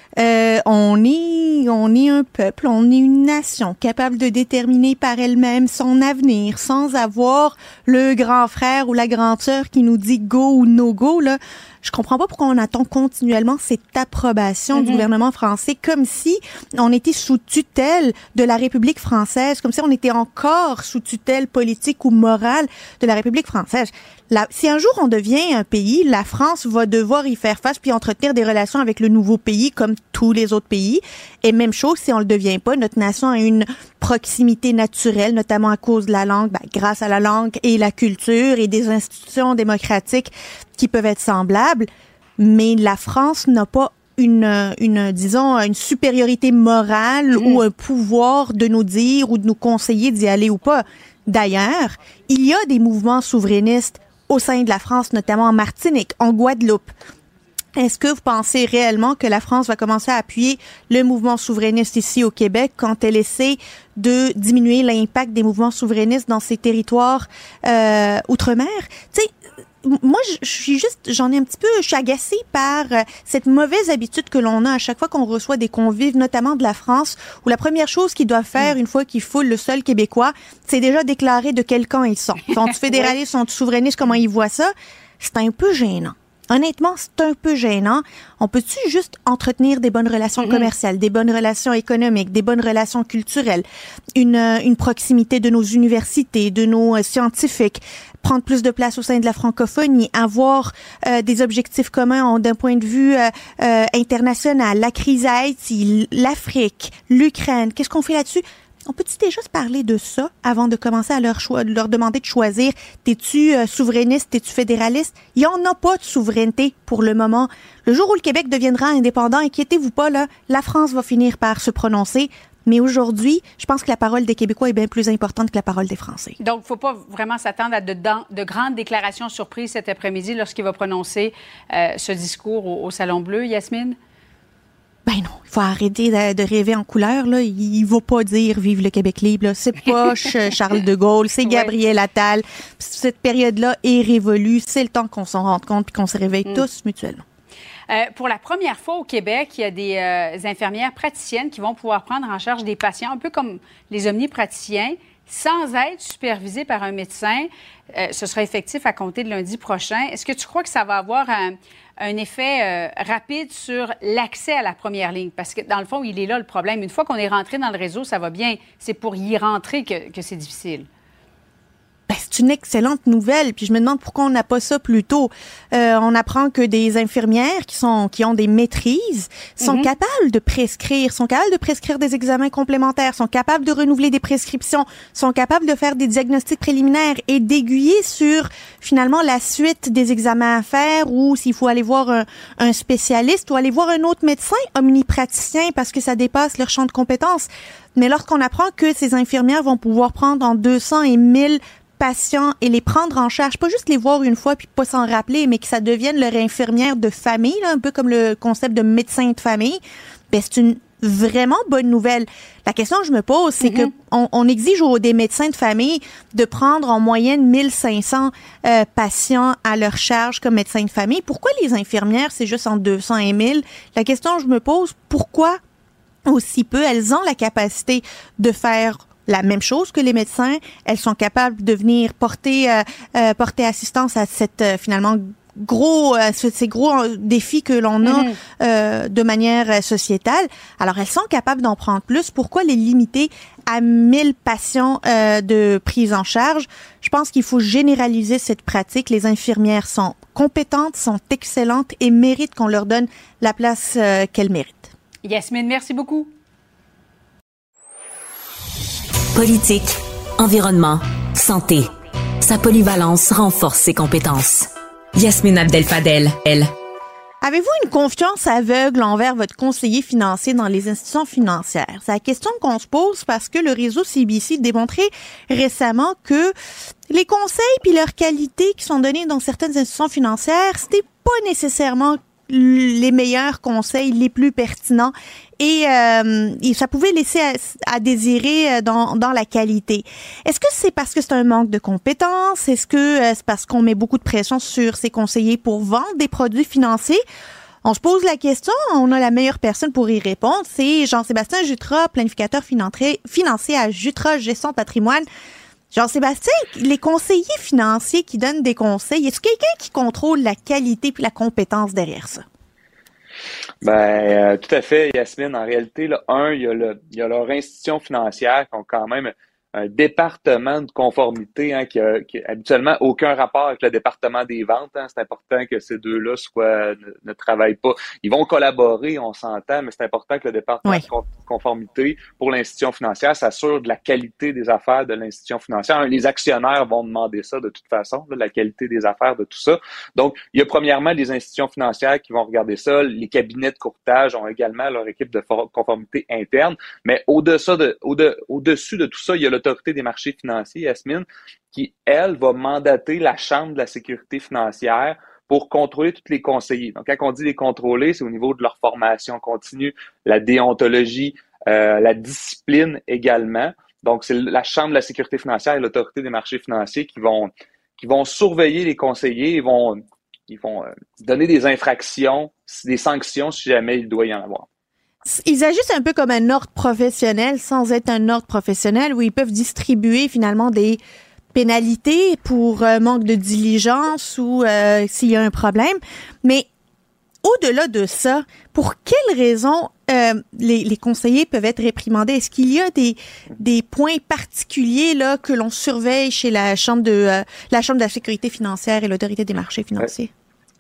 On est un peuple, on est une nation capable de déterminer par elle-même son avenir sans avoir le grand frère ou la grande sœur qui nous dit go ou no go, là. Je comprends pas pourquoi on attend continuellement cette approbation du gouvernement français comme si on était sous tutelle de la République française, comme si on était encore sous tutelle politique ou morale de la République française. Si un jour on devient un pays, la France va devoir y faire face puis entretenir des relations avec le nouveau pays comme tous les autres pays. Et même chose, si on le devient pas, notre nation a une proximité naturelle, notamment à cause de la langue, grâce à la langue et la culture et des institutions démocratiques qui peuvent être semblables. Mais la France n'a pas une supériorité morale ou un pouvoir de nous dire ou de nous conseiller d'y aller ou pas. D'ailleurs, il y a des mouvements souverainistes au sein de la France, notamment en Martinique, en Guadeloupe. Est-ce que vous pensez réellement que la France va commencer à appuyer le mouvement souverainiste ici au Québec quand elle essaie de diminuer l'impact des mouvements souverainistes dans ces territoires outre-mer? Tu sais, moi, j'en ai un petit peu, je suis agacée par cette mauvaise habitude que l'on a à chaque fois qu'on reçoit des convives, notamment de la France, où la première chose qu'ils doivent faire une fois qu'ils foulent le sol québécois, c'est déjà déclarer de quel camp ils sont. Sont-ils fédéralistes, sont-ils souverainistes, comment ils voient ça? C'est un peu gênant. Honnêtement, c'est un peu gênant. On peut-tu juste entretenir des bonnes relations commerciales, des bonnes relations économiques, des bonnes relations culturelles, une proximité de nos universités, de nos scientifiques, prendre plus de place au sein de la francophonie, avoir des objectifs communs d'un point de vue international, la crise à Haïti, l'Afrique, l'Ukraine, qu'est-ce qu'on fait là-dessus? On peut-tu déjà se parler de ça avant de commencer à leur demander de choisir? T'es-tu souverainiste? T'es-tu fédéraliste? Il n'y en a pas de souveraineté pour le moment. Le jour où le Québec deviendra indépendant, inquiétez-vous pas, là, la France va finir par se prononcer. Mais aujourd'hui, je pense que la parole des Québécois est bien plus importante que la parole des Français. Donc, il ne faut pas vraiment s'attendre à de grandes déclarations surprises cet après-midi lorsqu'il va prononcer ce discours au Salon Bleu, Yasmine? Ben non, il faut arrêter de rêver en couleur, là. Il va pas dire « Vive le Québec libre », là. C'est pas Charles de Gaulle, c'est Gabriel Attal. Cette période-là est révolue. C'est le temps qu'on s'en rende compte et qu'on se réveille tous mutuellement. Pour la première fois au Québec, il y a des infirmières praticiennes qui vont pouvoir prendre en charge des patients, un peu comme les omnipraticiens, sans être supervisées par un médecin. Ce sera effectif à compter de lundi prochain. Est-ce que tu crois que ça va avoir un effet rapide sur l'accès à la première ligne? Parce que, dans le fond, il est là le problème. Une fois qu'on est rentré dans le réseau, ça va bien. C'est pour y rentrer que c'est difficile. c'est une excellente nouvelle. Puis je me demande pourquoi on n'a pas ça plus tôt. On apprend que des infirmières qui ont des maîtrises sont capables de prescrire, des examens complémentaires, sont capables de renouveler des prescriptions, sont capables de faire des diagnostics préliminaires et d'aiguiller sur finalement la suite des examens à faire, ou s'il faut aller voir un spécialiste ou aller voir un autre médecin omnipraticien parce que ça dépasse leur champ de compétences. Mais lorsqu'on apprend que ces infirmières vont pouvoir prendre en 200 et 1000 patients et les prendre en charge, pas juste les voir une fois puis pas s'en rappeler, mais que ça devienne leur infirmière de famille, là, un peu comme le concept de médecin de famille, ben c'est une vraiment bonne nouvelle. La question que je me pose, c'est que on exige des médecins de famille de prendre en moyenne 1500 patients à leur charge comme médecins de famille. Pourquoi les infirmières, c'est juste entre 200 et 1000? La question que je me pose, pourquoi aussi peu? Elles ont la capacité de faire la même chose que les médecins. Elles sont capables de venir porter assistance à cette finalement ces gros défis que l'on a de manière sociétale. Alors, elles sont capables d'en prendre plus. Pourquoi les limiter à 1000 patients de prise en charge? Je pense qu'il faut généraliser cette pratique. Les infirmières sont compétentes, sont excellentes et méritent qu'on leur donne la place qu'elles méritent. Yasmine, merci beaucoup. Politique, environnement, santé. Sa polyvalence renforce ses compétences. Yasmine Abdel-Fadel, elle. Avez-vous une confiance aveugle envers votre conseiller financier dans les institutions financières? C'est la question qu'on se pose parce que le réseau CBC démontrait récemment que les conseils puis leur qualité qui sont donnés dans certaines institutions financières, c'était pas nécessairement les meilleurs conseils, les plus pertinents, et ça pouvait laisser à désirer dans la qualité. Est-ce que c'est parce que c'est un manque de compétences? Est-ce que c'est parce qu'on met beaucoup de pression sur ces conseillers pour vendre des produits financiers? On se pose la question, on a la meilleure personne pour y répondre, c'est Jean-Sébastien Jutra, planificateur financier à Jutra Gestion de Patrimoine. Jean-Sébastien, les conseillers financiers qui donnent des conseils, est-ce quelqu'un qui contrôle la qualité puis la compétence derrière ça? Tout à fait, Yasmine. En réalité, là, il y a leur institution financière qui ont quand même un département de conformité qui a habituellement aucun rapport avec le département des ventes. C'est important que ces deux-là ne travaillent pas. Ils vont collaborer, on s'entend, mais c'est important que le département de conformité pour l'institution financière s'assure de la qualité des affaires de l'institution financière. Les actionnaires vont demander ça de toute façon, la qualité des affaires de tout ça. Donc, il y a premièrement les institutions financières qui vont regarder ça. Les cabinets de courtage ont également leur équipe de conformité interne. Mais au-dessus de tout ça, il y a l'Autorité des marchés financiers, Yasmine, qui, elle, va mandater la Chambre de la sécurité financière pour contrôler tous les conseillers. Donc, quand on dit les contrôler, c'est au niveau de leur formation continue, la déontologie, la discipline également. Donc, c'est la Chambre de la sécurité financière et l'Autorité des marchés financiers qui vont surveiller les conseillers et vont donner des infractions, des sanctions si jamais il doit y en avoir. Ils agissent un peu comme un ordre professionnel sans être un ordre professionnel où ils peuvent distribuer finalement des pénalités pour manque de diligence ou s'il y a un problème. Mais au-delà de ça, pour quelles raisons les conseillers peuvent être réprimandés? Est-ce qu'il y a des points particuliers là que l'on surveille chez la Chambre de la sécurité financière et l'Autorité des marchés financiers?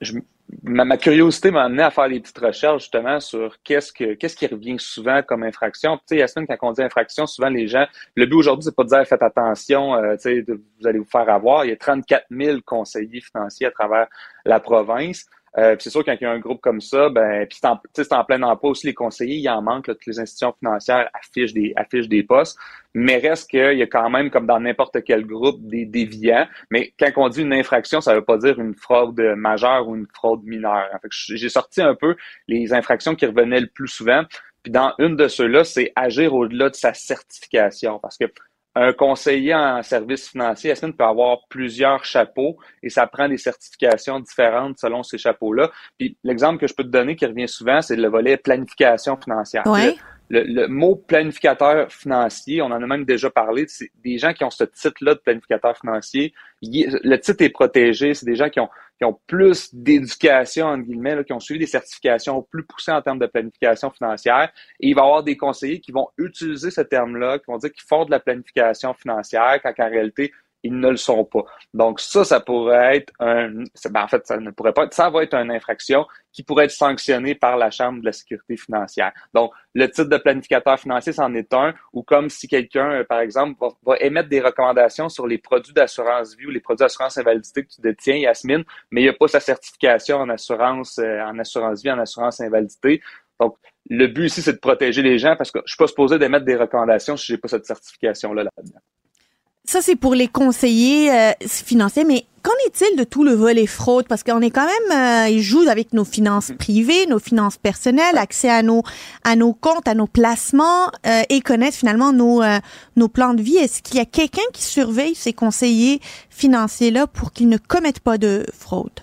Ma curiosité m'a amené à faire des petites recherches justement sur qu'est-ce qui revient souvent comme infraction. Tu sais, Yasmine, quand on dit infraction, souvent les gens, le but aujourd'hui, c'est pas de dire faites attention, vous allez vous faire avoir. Il y a 34 000 conseillers financiers à travers la province. Puis c'est sûr, quand il y a un groupe comme ça, puis c'est en plein emploi aussi, les conseillers, il en manque, là, toutes les institutions financières affichent des postes, mais reste qu'il y a quand même, comme dans n'importe quel groupe, des déviants. Mais quand on dit une infraction, ça veut pas dire une fraude majeure ou une fraude mineure. Fait que j'ai sorti un peu les infractions qui revenaient le plus souvent. Puis dans une de ceux-là, c'est agir au-delà de sa certification, parce que un conseiller en services financiers, Yasmine, peut avoir plusieurs chapeaux et ça prend des certifications différentes selon ces chapeaux-là. Puis l'exemple que je peux te donner qui revient souvent, c'est le volet planification financière. Ouais. Le mot planificateur financier, on en a même déjà parlé, c'est des gens qui ont ce titre-là de planificateur financier. Le titre est protégé, c'est des gens qui ont plus d'éducation, entre guillemets, là, qui ont suivi des certifications plus poussées en termes de planification financière. Et il va y avoir des conseillers qui vont utiliser ce terme-là, qui vont dire qu'ils font de la planification financière, quand en réalité, ils ne le sont pas. Donc ça pourrait être en fait, ça ne pourrait pas être, ça va être une infraction qui pourrait être sanctionnée par la Chambre de la sécurité financière. Donc, le titre de planificateur financier, c'en est un, ou comme si quelqu'un, par exemple, va émettre des recommandations sur les produits d'assurance vie ou les produits d'assurance invalidité que tu détiens, Yasmine, mais il n'y a pas sa certification en assurance vie, en assurance invalidité. Donc, le but ici, c'est de protéger les gens parce que je suis pas supposé d'émettre des recommandations si j'ai pas cette certification-là là-dedans. Ça, c'est pour les conseillers financiers, mais qu'en est-il de tout le volet fraude? Parce qu'on est quand même, ils jouent avec nos finances privées, nos finances personnelles, accès à nos comptes, à nos placements et connaissent finalement nos plans de vie. Est-ce qu'il y a quelqu'un qui surveille ces conseillers financiers-là pour qu'ils ne commettent pas de fraude?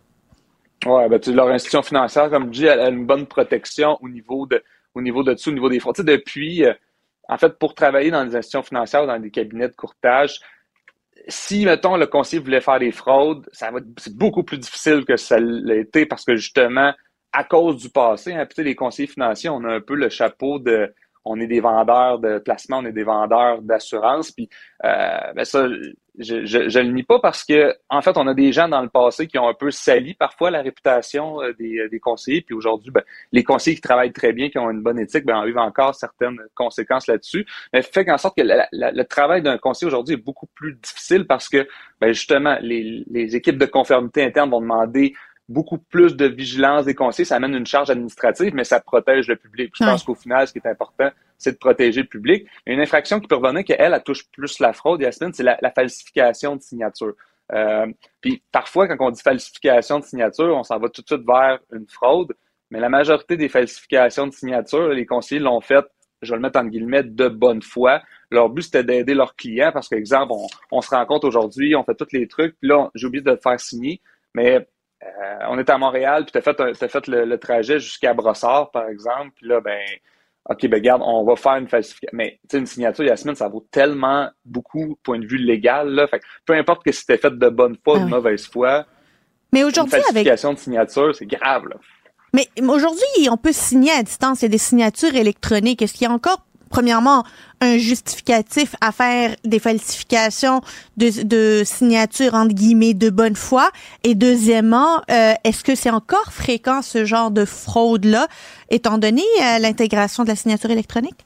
Ouais, leur institution financière, comme je dis, elle a une bonne protection au niveau de ça, au niveau des fraudes. Tu sais, depuis... En fait, pour travailler dans des institutions financières ou dans des cabinets de courtage, si, mettons, le conseiller voulait faire des fraudes, c'est beaucoup plus difficile que ça l'a été parce que, justement, à cause du passé, les conseillers financiers, on a un peu le chapeau on est des vendeurs de placement, on est des vendeurs d'assurance, puis ça, je le nie pas parce que, en fait, on a des gens dans le passé qui ont un peu sali parfois la réputation des conseillers, puis aujourd'hui, les conseillers qui travaillent très bien, qui ont une bonne éthique, en vivent encore certaines conséquences là-dessus. Mais fait qu'en sorte que le travail d'un conseiller aujourd'hui est beaucoup plus difficile parce que, justement, les équipes de conformité interne vont demander beaucoup plus de vigilance des conseillers, ça amène une charge administrative, mais ça protège le public. Je pense qu'au final, ce qui est important, c'est de protéger le public. Une infraction qui peut revenir, elle touche plus la fraude, Yasmine, c'est la falsification de signature. Puis parfois, quand on dit falsification de signature, on s'en va tout de suite vers une fraude, mais la majorité des falsifications de signature, les conseillers l'ont fait, je vais le mettre en guillemets, de bonne foi. Leur but, c'était d'aider leurs clients parce qu'exemple, on se rencontre aujourd'hui, on fait tous les trucs, puis là, j'ai oublié de le faire signer, mais on est à Montréal, puis t'as fait le trajet jusqu'à Brossard, par exemple, puis là, regarde, on va faire une falsification. Mais, tu sais, une signature, Yasmine, ça vaut tellement beaucoup, point de vue légal, là. Fait que peu importe que c'était fait de bonne foi ou de mauvaise foi, mais aujourd'hui, une falsification de signature, c'est grave, là. Mais aujourd'hui, on peut signer à distance. Il y a des signatures électroniques. Est-ce qu'il y a encore, premièrement, un justificatif à faire des falsifications de signatures, entre guillemets, de bonne foi? Et deuxièmement, est-ce que c'est encore fréquent, ce genre de fraude-là, étant donné l'intégration de la signature électronique?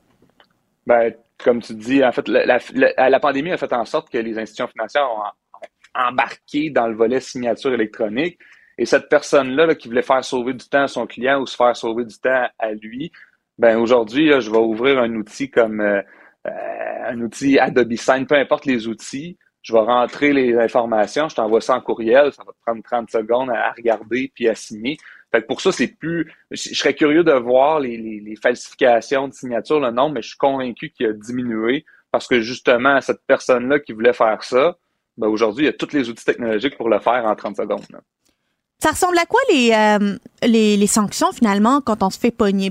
Comme tu dis, en fait, la pandémie a fait en sorte que les institutions financières ont embarqué dans le volet signature électronique. Et cette personne-là qui voulait faire sauver du temps à son client ou se faire sauver du temps à lui, aujourd'hui, là, je vais ouvrir un outil comme un outil Adobe Sign, peu importe les outils, je vais rentrer les informations, je t'envoie ça en courriel, ça va te prendre 30 secondes à regarder puis à signer. Fait que pour ça, c'est plus... Je serais curieux de voir les falsifications de signature, le nombre, mais je suis convaincu qu'il a diminué parce que justement, cette personne-là qui voulait faire ça, aujourd'hui, il y a tous les outils technologiques pour le faire en 30 secondes. Là. Ça ressemble à quoi les sanctions finalement quand on se fait pogner,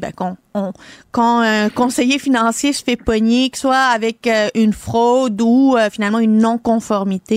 quand un conseiller financier se fait pogner, que ce soit avec une fraude ou finalement une non-conformité?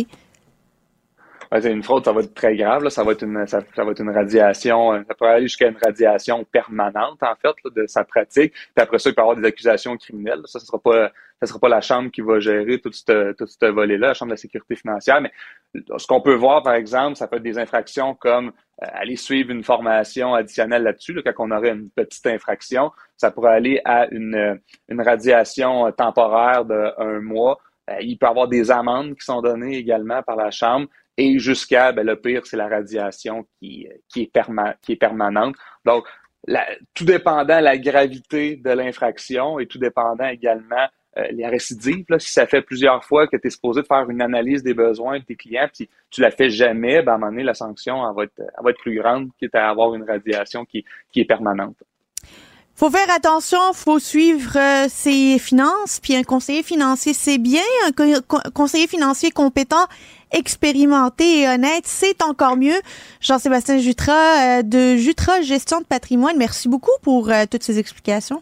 C'est une fraude, ça va être très grave. Là. Ça va être une radiation. Ça peut aller jusqu'à une radiation permanente en fait là, de sa pratique. Puis après ça, il peut y avoir des accusations criminelles. Ça sera pas la Chambre qui va gérer tout ce volet-là, la Chambre de la sécurité financière. Mais ce qu'on peut voir, par exemple, ça peut être des infractions comme aller suivre une formation additionnelle là-dessus. Là, quand on aurait une petite infraction, ça pourrait aller à une radiation temporaire de 1 mois. Il peut y avoir des amendes qui sont données également par la Chambre. Et jusqu'à, le pire, c'est la radiation qui est permanente. Donc, tout dépendant la gravité de l'infraction et tout dépendant également les récidives. Là, si ça fait plusieurs fois que tu es supposé faire une analyse des besoins de tes clients, puis tu la fais jamais, à un moment donné, la sanction elle va être plus grande, quitte à avoir une radiation qui est permanente. Faut faire attention, faut suivre ses finances, puis un conseiller financier, c'est bien. Un conseiller financier compétent, expérimenté et honnête, c'est encore mieux. Jean-Sébastien Jutras de Jutras Gestion de patrimoine, merci beaucoup pour toutes ces explications.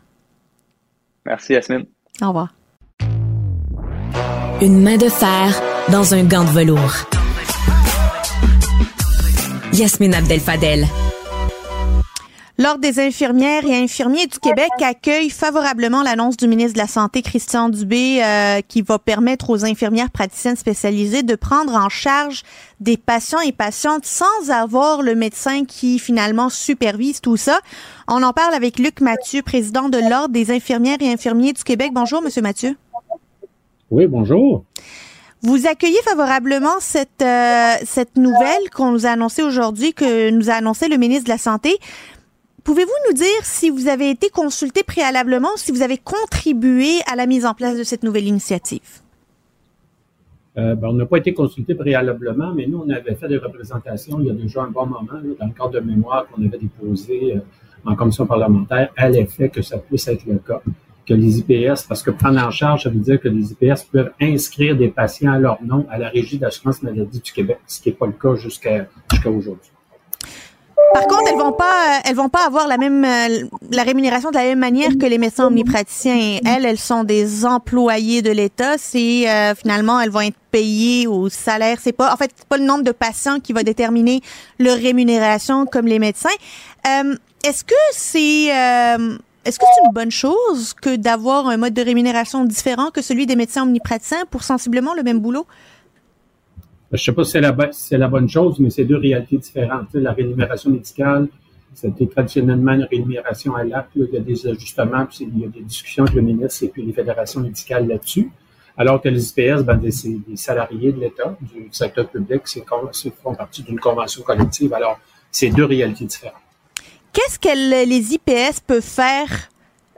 Merci Yasmine. Au revoir. Une main de fer dans un gant de velours. Yasmine Abdel-Fadel. L'Ordre des infirmières et infirmiers du Québec accueille favorablement l'annonce du ministre de la Santé, Christian Dubé, qui va permettre aux infirmières praticiennes spécialisées de prendre en charge des patients et patientes sans avoir le médecin qui finalement supervise tout ça. On en parle avec Luc Mathieu, président de l'Ordre des infirmières et infirmiers du Québec. Bonjour, Monsieur Mathieu. Oui, bonjour. Vous accueillez favorablement cette nouvelle qu'on nous a annoncée aujourd'hui, que nous a annoncé le ministre de la Santé. Pouvez-vous nous dire si vous avez été consulté préalablement, si vous avez contribué à la mise en place de cette nouvelle initiative? On n'a pas été consulté préalablement, mais nous, on avait fait des représentations il y a déjà un bon moment, là, dans le cadre de mémoire qu'on avait déposé en commission parlementaire, à l'effet que ça puisse être le cas, que les IPS, parce que prendre en charge, ça veut dire que les IPS peuvent inscrire des patients à leur nom à la Régie d'assurance maladie du Québec, ce qui n'est pas le cas jusqu'à aujourd'hui. Par contre, elles vont pas avoir la rémunération de la même manière que les médecins omnipraticiens. Elles sont des employés de l'État. C'est finalement, elles vont être payées au salaire. C'est pas le nombre de patients qui va déterminer leur rémunération comme les médecins. Est-ce que c'est une bonne chose que d'avoir un mode de rémunération différent que celui des médecins omnipraticiens pour sensiblement le même boulot? Je sais pas si c'est la bonne chose, mais c'est deux réalités différentes. La rémunération médicale, c'était traditionnellement une rémunération à l'acte. Il y a des ajustements, puis il y a des discussions avec le ministre et puis les fédérations médicales là-dessus. Alors que les IPS, c'est des salariés de l'État, du secteur public, font partie d'une convention collective. Alors, c'est deux réalités différentes. Qu'est-ce que les IPS peuvent faire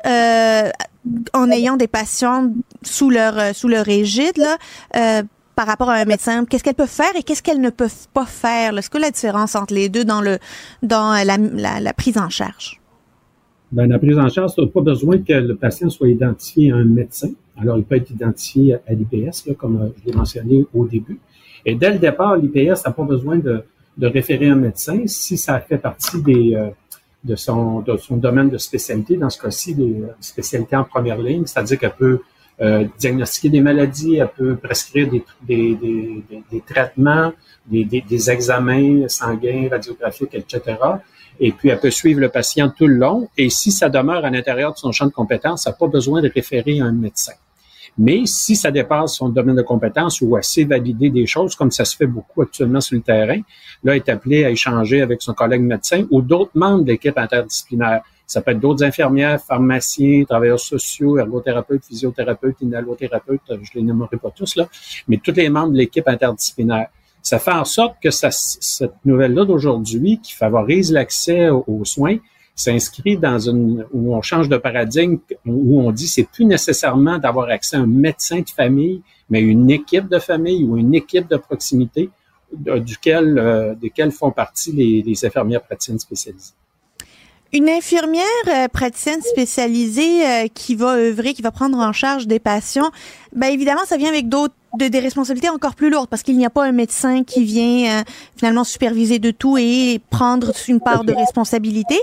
en ayant des patients sous leur égide, là, par rapport à un médecin? Qu'est-ce qu'elles peuvent faire et qu'est-ce qu'elles ne peuvent pas faire? Là? C'est quoi la différence entre les deux dans la prise en charge? La prise en charge, tu n'as pas besoin que le patient soit identifié à un médecin. Alors, il peut être identifié à l'IPS, là, comme je l'ai mentionné au début. Et dès le départ, l'IPS n'a pas besoin de référer un médecin si ça fait partie de son domaine de spécialité, dans ce cas-ci, des spécialités en première ligne, c'est-à-dire qu'elle peut diagnostiquer des maladies, elle peut prescrire des traitements, des examens sanguins, radiographiques, etc. Et puis, elle peut suivre le patient tout le long. Et si ça demeure à l'intérieur de son champ de compétences, elle n'a pas besoin de référer à un médecin. Mais si ça dépasse son domaine de compétences ou à valider des choses, comme ça se fait beaucoup actuellement sur le terrain, là, elle est appelée à échanger avec son collègue médecin ou d'autres membres de l'équipe interdisciplinaire. Ça peut être d'autres infirmières, pharmaciens, travailleurs sociaux, ergothérapeutes, physiothérapeutes, inhalothérapeutes, je les nommerai pas tous, là, mais tous les membres de l'équipe interdisciplinaire. Ça fait en sorte que cette nouvelle-là d'aujourd'hui, qui favorise l'accès aux soins, s'inscrit où on change de paradigme, où on dit c'est plus nécessairement d'avoir accès à un médecin de famille, mais une équipe de famille ou une équipe de proximité desquelles font partie les infirmières praticiennes spécialisées. Une infirmière praticienne spécialisée qui va œuvrer, qui va prendre en charge des patients, évidemment, ça vient avec des responsabilités encore plus lourdes parce qu'il n'y a pas un médecin qui vient finalement superviser de tout et prendre une part de responsabilité.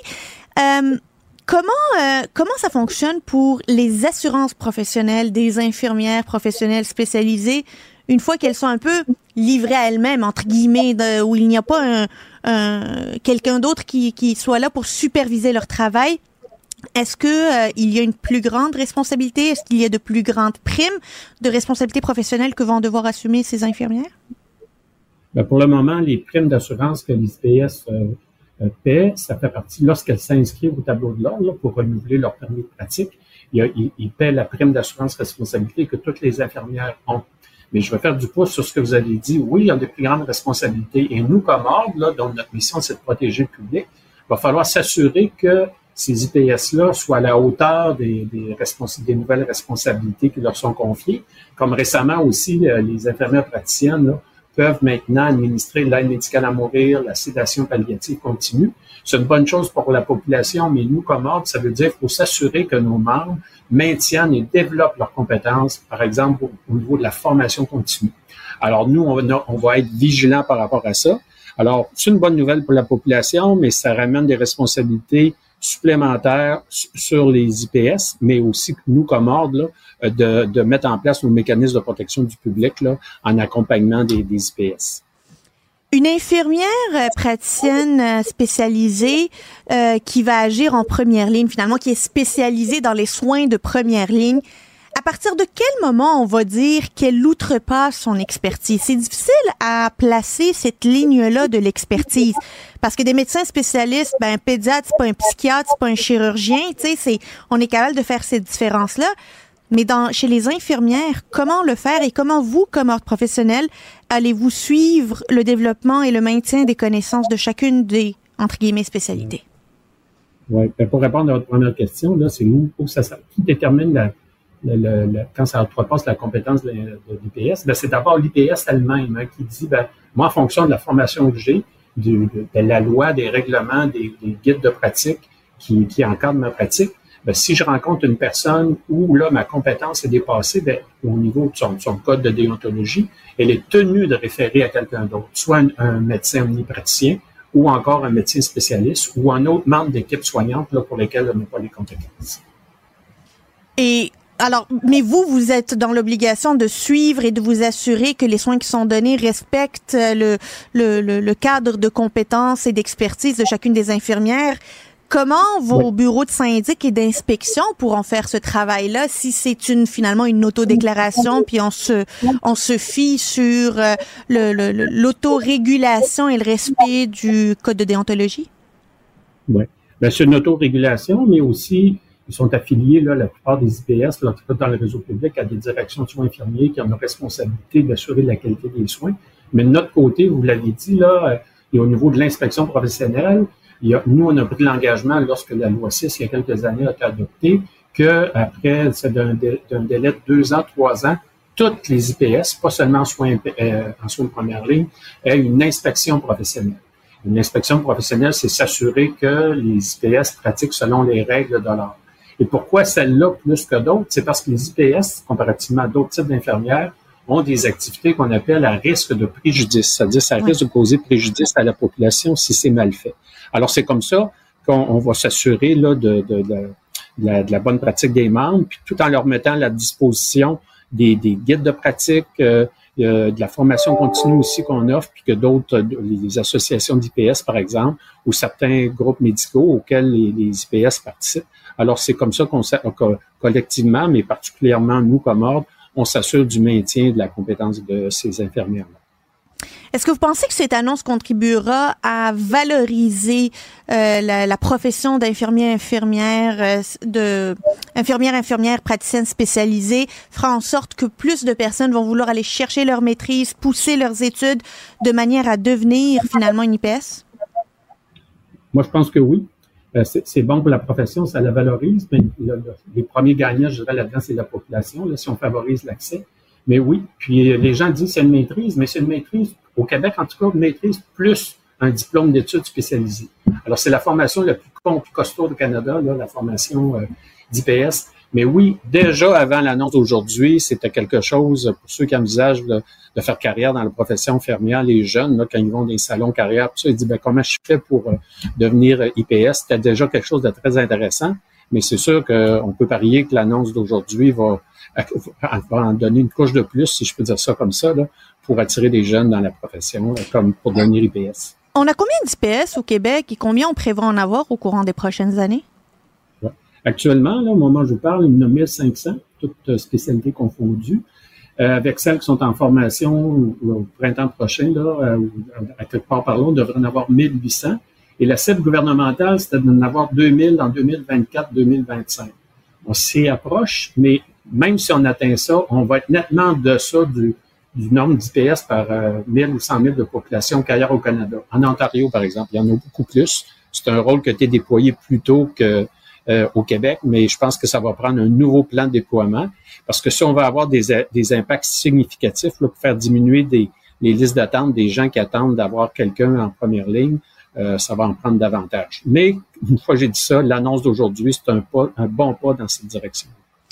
Comment ça fonctionne pour les assurances professionnelles des infirmières professionnelles spécialisées une fois qu'elles sont un peu livrées à elles-mêmes, entre guillemets, où il n'y a pas quelqu'un d'autre qui soit là pour superviser leur travail? Est-ce que il y a une plus grande responsabilité? Est-ce qu'il y a de plus grandes primes de responsabilité professionnelle que vont devoir assumer ces infirmières? Pour le moment, les primes d'assurance que les IPS paient, ça fait partie, lorsqu'elles s'inscrivent au tableau de l'ordre pour renouveler leur permis de pratique, ils paient la prime d'assurance responsabilité que toutes les infirmières ont. Mais je vais faire du pouce sur ce que vous avez dit. Oui, il y a de plus grandes responsabilités. Et nous, comme ordre, là, dont notre mission, c'est de protéger le public, il va falloir s'assurer que ces IPS-là soient à la hauteur des nouvelles responsabilités qui leur sont confiées. Comme récemment aussi, les infirmières praticiennes là, peuvent maintenant administrer l'aide médicale à mourir, la sédation palliative continue. C'est une bonne chose pour la population, mais nous, comme ordre, ça veut dire qu'il faut s'assurer que nos membres maintiennent et développent leurs compétences, par exemple, au niveau de la formation continue. Alors, nous, on va être vigilants par rapport à ça. Alors, c'est une bonne nouvelle pour la population, mais ça ramène des responsabilités supplémentaires sur les IPS, mais aussi nous, comme ordre, là, de mettre en place nos mécanismes de protection du public là, en accompagnement des IPS. Une infirmière praticienne spécialisée qui va agir en première ligne, finalement, qui est spécialisée dans les soins de première ligne. À partir de quel moment on va dire qu'elle outrepasse son expertise? C'est difficile à placer cette ligne-là de l'expertise. Parce que des médecins spécialistes, un pédiatre, c'est pas un psychiatre, c'est pas un chirurgien, tu sais, on est capable de faire cette différence-là. Mais chez les infirmières, comment le faire et comment vous, comme ordre professionnel, allez-vous suivre le développement et le maintien des connaissances de chacune des, entre guillemets, spécialités? Oui, pour répondre à votre première question, là, c'est où ça qui détermine quand ça outrepasse la compétence de l'IPS? C'est d'abord l'IPS elle-même qui dit, moi, en fonction de la formation que j'ai, de la loi, des règlements, des guides de pratique qui encadrent ma pratique, si je rencontre une personne où là ma compétence est dépassée, au niveau de son code de déontologie, elle est tenue de référer à quelqu'un d'autre, soit un médecin omnipraticien ou encore un médecin spécialiste ou un autre membre d'équipe soignante là, pour lesquels elle n'a pas les compétences. Et alors, mais vous êtes dans l'obligation de suivre et de vous assurer que les soins qui sont donnés respectent le cadre de compétences et d'expertise de chacune des infirmières. Comment vos bureaux de syndic et d'inspection pourront faire ce travail-là si c'est finalement une autodéclaration puis on se fie sur l'autorégulation et le respect du code de déontologie? Oui. C'est une autorégulation, mais aussi ils sont affiliés, là, la plupart des IPS, là, en tout cas dans le réseau public, à des directions de soins infirmiers qui ont la responsabilité d'assurer la qualité des soins. Mais de notre côté, vous l'avez dit, là, et au niveau de l'inspection professionnelle, nous, on a pris l'engagement, lorsque la loi 6, il y a quelques années, a été adoptée, qu'après d'un délai de 2 ans, 3 ans, toutes les IPS, pas seulement en soins de première ligne, aient une inspection professionnelle. Une inspection professionnelle, c'est s'assurer que les IPS pratiquent selon les règles de l'art. Et pourquoi celle-là plus que d'autres? C'est parce que les IPS, comparativement à d'autres types d'infirmières, ont des activités qu'on appelle à risque de préjudice. C'est-à-dire, ça risque de causer préjudice à la population si c'est mal fait. Alors, c'est comme ça qu'on va s'assurer là de la bonne pratique des membres, puis tout en leur mettant à la disposition des guides de pratique, de la formation continue aussi qu'on offre, puis que d'autres, les associations d'IPS, par exemple, ou certains groupes médicaux auxquels les IPS participent. Alors, c'est comme ça qu'on collectivement, mais particulièrement nous comme ordre, on s'assure du maintien de la compétence de ces infirmières-là. Est-ce que vous pensez que cette annonce contribuera à valoriser la profession d'infirmière praticienne spécialisée, fera en sorte que plus de personnes vont vouloir aller chercher leur maîtrise, pousser leurs études de manière à devenir finalement une IPS? Moi, je pense que oui. C'est bon pour la profession, ça la valorise, mais les premiers gagnants, je dirais, là-dedans, c'est la population, là, si on favorise l'accès. Mais oui, puis les gens disent que c'est une maîtrise, mais c'est une maîtrise, au Québec en tout cas, une maîtrise plus un diplôme d'études spécialisées. Alors, c'est la formation la plus costaud du Canada, là, la formation d'IPS. Mais oui, déjà avant l'annonce d'aujourd'hui, c'était quelque chose pour ceux qui envisagent de faire carrière dans la profession infirmière, les jeunes, là, quand ils vont dans les salons carrière, tout ça, ils disent, comment je fais pour devenir IPS? C'était déjà quelque chose de très intéressant. Mais c'est sûr qu'on peut parier que l'annonce d'aujourd'hui va en donner une couche de plus, si je peux dire ça comme ça, là, pour attirer des jeunes dans la profession, comme pour devenir IPS. On a combien d'IPS au Québec et combien on prévoit en avoir au courant des prochaines années? Ouais. Actuellement, là, au moment où je vous parle, il y en a 1500, toutes spécialités confondues. Avec celles qui sont en formation au printemps prochain, là, à quelque part par là, on devrait en avoir 1800. Et la cible gouvernementale, c'était d'en avoir 2000 en 2024-2025. On s'y approche, mais même si on atteint ça, on va être nettement en deçà du nombre d'IPS par 1000 ou 100 000 de population qu'ailleurs au Canada. En Ontario, par exemple, il y en a beaucoup plus. C'est un rôle qui a été déployé plus tôt qu'au Québec, mais je pense que ça va prendre un nouveau plan de déploiement parce que si on va avoir des impacts significatifs là, pour faire diminuer les listes d'attente des gens qui attendent d'avoir quelqu'un en première ligne, ça va en prendre davantage. Mais, une fois que j'ai dit ça, l'annonce d'aujourd'hui, c'est un bon pas dans cette direction.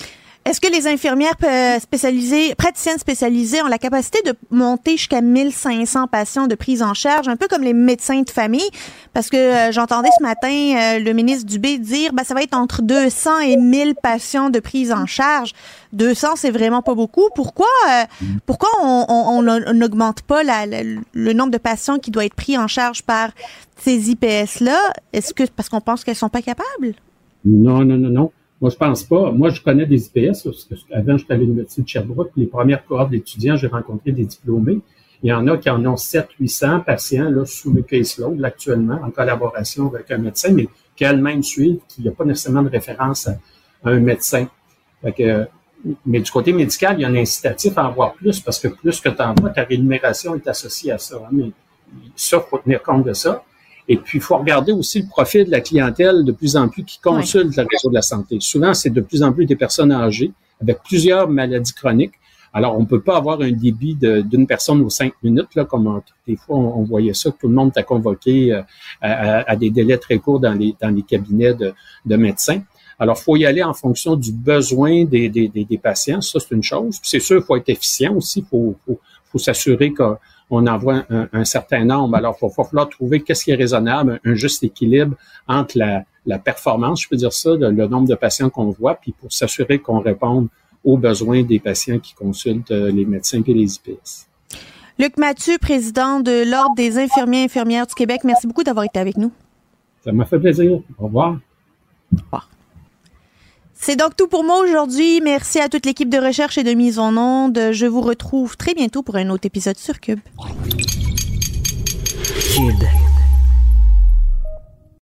Est-ce que les infirmières praticiennes spécialisées ont la capacité de monter jusqu'à 1500 patients de prise en charge, un peu comme les médecins de famille? Parce que j'entendais ce matin le ministre Dubé dire ça va être entre 200 et 1000 patients de prise en charge. 200, c'est vraiment pas beaucoup. Pourquoi on n'augmente pas le nombre de patients qui doit être pris en charge par ces IPS-là? Est-ce que parce qu'on pense qu'elles sont pas capables? Non. Moi, je pense pas. Moi, je connais des IPS. Parce que avant, j'étais à l'Université de Sherbrooke. Les premières cohortes d'étudiants, j'ai rencontré des diplômés. Il y en a qui en ont 700-800 patients là, sous le caseload là, actuellement, en collaboration avec un médecin, mais qui elles-mêmes suivent, qu'il n'y a pas nécessairement de référence à un médecin. Mais du côté médical, il y a un incitatif à en voir plus, parce que plus que tu en vois, ta rémunération est associée à ça. Hein, mais ça, il faut tenir compte de ça. Et puis, il faut regarder aussi le profil de la clientèle de plus en plus qui consulte le réseau de la santé. Souvent, c'est de plus en plus des personnes âgées avec plusieurs maladies chroniques. Alors, on peut pas avoir un débit d'une personne aux 5 minutes, là, comme des fois on voyait ça, que tout le monde t'a convoqué à des délais très courts dans les cabinets de médecins. Alors, faut y aller en fonction du besoin des patients. Ça, c'est une chose. Puis c'est sûr, il faut être efficient aussi. Faut s'assurer qu'on envoie un certain nombre. Alors, il va falloir trouver qu'est-ce qui est raisonnable, un juste équilibre entre la performance, je peux dire ça, le nombre de patients qu'on voit, puis pour s'assurer qu'on réponde aux besoins des patients qui consultent les médecins et les IPS. Luc Mathieu, président de l'Ordre des infirmiers et infirmières du Québec, merci beaucoup d'avoir été avec nous. Ça m'a fait plaisir. Au revoir. Au revoir. C'est donc tout pour moi aujourd'hui. Merci à toute l'équipe de recherche et de mise en onde. Je vous retrouve très bientôt pour un autre épisode sur Cube. Cube.